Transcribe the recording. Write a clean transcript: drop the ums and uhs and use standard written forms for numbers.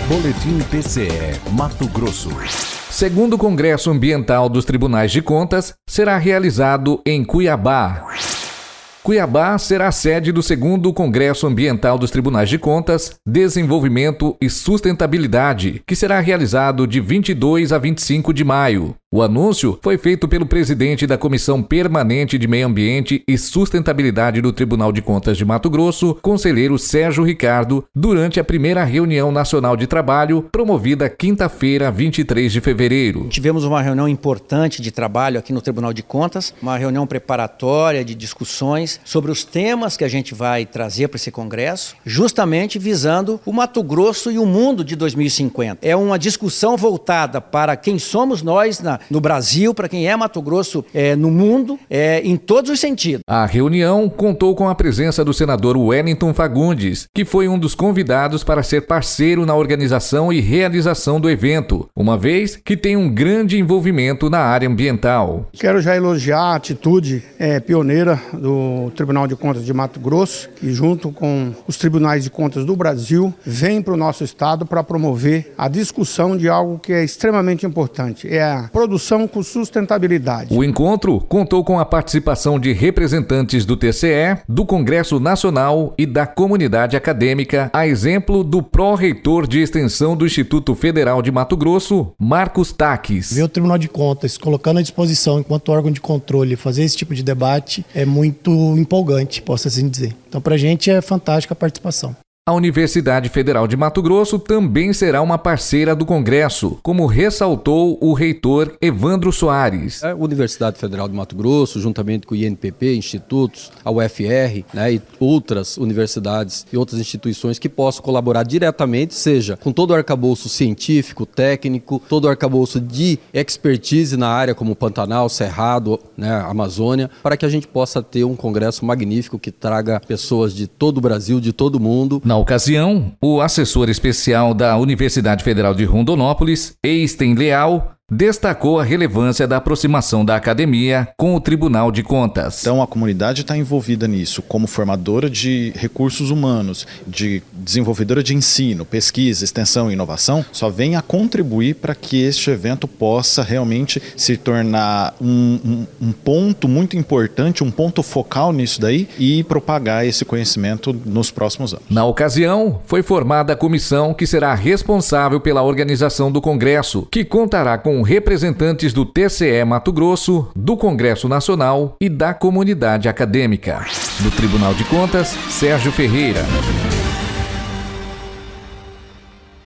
Boletim PCE Mato Grosso. Segundo o Congresso Ambiental dos Tribunais de Contas, será realizado em Cuiabá. Cuiabá será a sede do 2º Congresso Ambiental dos Tribunais de Contas, Desenvolvimento e Sustentabilidade, que será realizado de 22 a 25 de maio. O anúncio foi feito pelo presidente da Comissão Permanente de Meio Ambiente e Sustentabilidade do Tribunal de Contas de Mato Grosso, conselheiro Sérgio Ricardo, durante a primeira reunião nacional de trabalho, promovida quinta-feira, 23 de fevereiro. Tivemos uma reunião importante de trabalho aqui no Tribunal de Contas, uma reunião preparatória de discussões sobre os temas que a gente vai trazer para esse congresso, justamente visando o Mato Grosso e o mundo de 2050. É uma discussão voltada para quem somos nós no Brasil, para quem é Mato Grosso no mundo, em todos os sentidos. A reunião contou com a presença do senador Wellington Fagundes, que foi um dos convidados para ser parceiro na organização e realização do evento, uma vez que tem um grande envolvimento na área ambiental. Quero já elogiar a atitude pioneira do Tribunal de Contas de Mato Grosso, que junto com os tribunais de contas do Brasil, vem para o nosso estado para promover a discussão de algo que é extremamente importante, é a produção com sustentabilidade. O encontro contou com a participação de representantes do TCE, do Congresso Nacional e da comunidade acadêmica, a exemplo do pró-reitor de extensão do Instituto Federal de Mato Grosso, Marcos Taques. Ver o Tribunal de Contas colocando à disposição, enquanto órgão de controle, fazer esse tipo de debate é muito empolgante, posso assim dizer. Então, para a gente é fantástica a participação. A Universidade Federal de Mato Grosso também será uma parceira do Congresso, como ressaltou o reitor Evandro Soares. A Universidade Federal de Mato Grosso, juntamente com o INPP, institutos, a UFR, e outras universidades e outras instituições que possam colaborar diretamente, seja com todo o arcabouço científico, técnico, todo o arcabouço de expertise na área como Pantanal, Cerrado, Amazônia, para que a gente possa ter um congresso magnífico que traga pessoas de todo o Brasil, de todo o mundo. Na ocasião, o assessor especial da Universidade Federal de Rondonópolis, Eisten Leal, destacou a relevância da aproximação da academia com o Tribunal de Contas. Então a comunidade está envolvida nisso, como formadora de recursos humanos, de desenvolvedora de ensino, pesquisa, extensão e inovação, só vem a contribuir para que este evento possa realmente se tornar um ponto muito importante, um ponto focal nisso daí e propagar esse conhecimento nos próximos anos. Na ocasião, foi formada a comissão que será responsável pela organização do Congresso, que contará com representantes do TCE Mato Grosso, do Congresso Nacional e da comunidade acadêmica. Do Tribunal de Contas, Sérgio Ferreira.